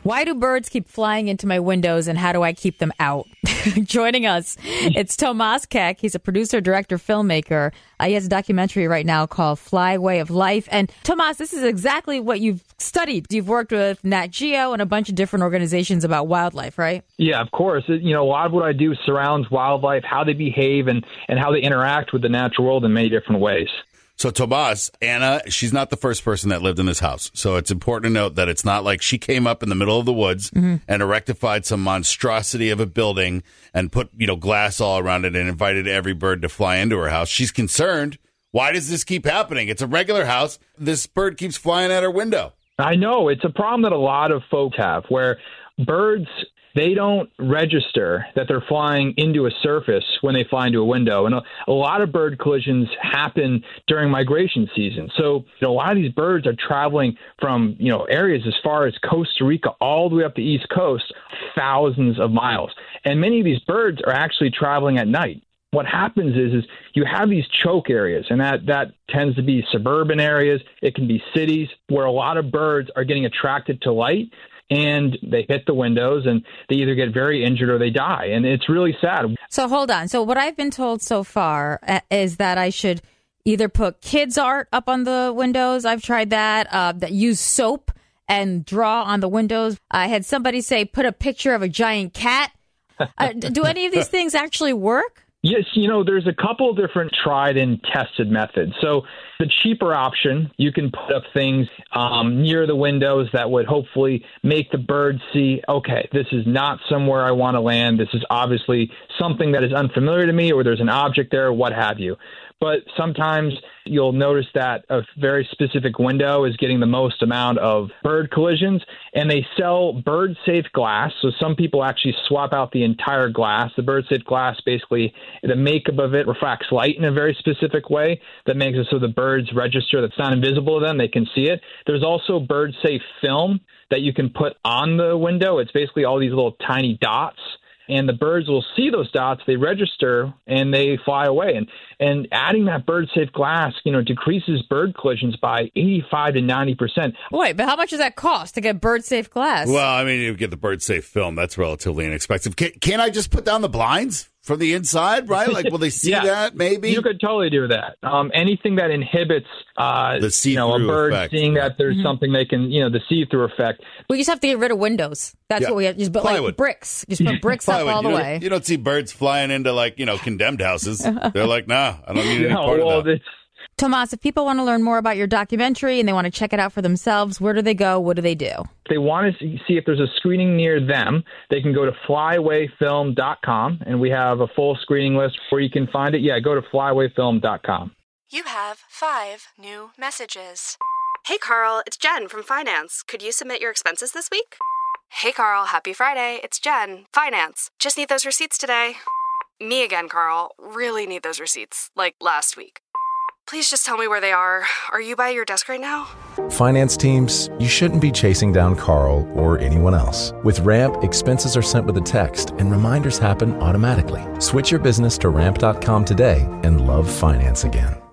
Why do birds keep flying into my windows, and how do I keep them out? Joining us, it's Tomas Keck. He's a producer, director, filmmaker. He has a documentary right now called Fly Way of Life. And Tomas, this is exactly what you've studied. You've worked with Nat Geo and a bunch of different organizations about wildlife, right? Yeah, of course. A lot of what I do surrounds wildlife, how they behave, and how they interact with the natural world in many different ways. So, Tomas, Anna, she's not the first person that lived in this house. So it's important to note that it's not like she came up in the middle of the woods and erectified some monstrosity of a building and put, glass all around it and invited every bird to fly into her house. She's concerned. Why does this keep happening? It's a regular house. This bird keeps flying at her window. I know. It's a problem that a lot of folks have where birds, they don't register that they're flying into a surface when they fly into a window. And a lot of bird collisions happen during migration season. So a lot of these birds are traveling from, areas as far as Costa Rica all the way up the East Coast, thousands of miles. And many of these birds are actually traveling at night. What happens is you have these choke areas, and that tends to be suburban areas. It can be cities where a lot of birds are getting attracted to light. And they hit the windows and they either get very injured or they die. And it's really sad. So hold on. So what I've been told so far is that I should either put kids' art up on the windows. I've tried that use soap and draw on the windows. I had somebody say put a picture of a giant cat. Do any of these things actually work? Yes, there's a couple different tried and tested methods. So the cheaper option, you can put up things near the windows that would hopefully make the birds see, okay, this is not somewhere I want to land. This is obviously something that is unfamiliar to me, or there's an object there, what have you. But sometimes you'll notice that a very specific window is getting the most amount of bird collisions, and they sell bird-safe glass. So some people actually swap out the entire glass. The bird-safe glass, basically, the makeup of it refracts light in a very specific way that makes it so the birds register that's not invisible to them. They can see it. There's also bird-safe film that you can put on the window. It's basically all these little tiny dots. And the birds will see those dots, they register, and they fly away. And adding that bird-safe glass, decreases bird collisions by 85 to 90%. Wait, but how much does that cost to get bird-safe glass? Well, you get the bird-safe film. That's relatively inexpensive. Can't I just put down the blinds from the inside, right? Like, will they see that, maybe? You could totally do that. Anything that inhibits the see-through a bird effect. Seeing that there's something they can, the see-through effect. We just have to get rid of windows. That's what we have. Just put like bricks. Just put bricks up all the way. You don't see birds flying into condemned houses. They're like, nah, I don't need any part of that. Tomas, if people want to learn more about your documentary and they want to check it out for themselves, where do they go? What do they do? If they want to see if there's a screening near them, they can go to flywayfilm.com, and we have a full screening list where you can find it. Yeah, go to flywayfilm.com. You have 5 new messages. Hey, Carl, it's Jen from Finance. Could you submit your expenses this week? Hey, Carl, happy Friday. It's Jen, Finance. Just need those receipts today. Me again, Carl. Really need those receipts, like last week. Please just tell me where they are. Are you by your desk right now? Finance teams, you shouldn't be chasing down Carl or anyone else. With Ramp, expenses are sent with a text and reminders happen automatically. Switch your business to ramp.com today and love finance again.